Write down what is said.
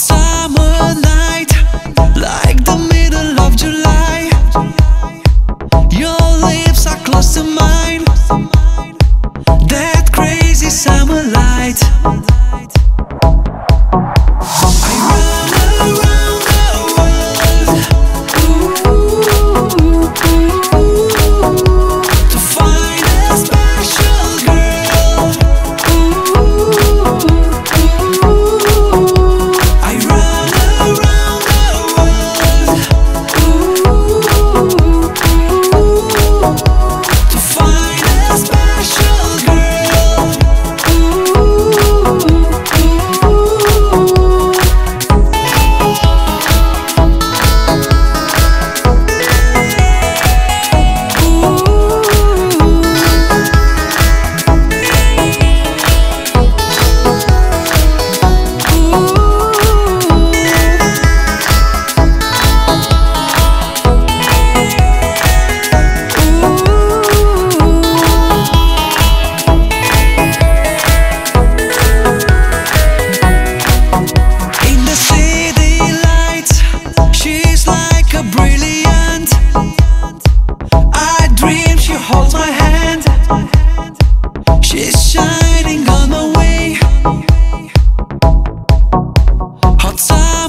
summer night, like the middle of July. Your lips are close to mine, that crazy summer light. I run around the world to find a special girl. I run around the world to find a special girl. In the city lights, she's like a brilliant. I dream she holds my hand. She's shining on my way. Hot sun.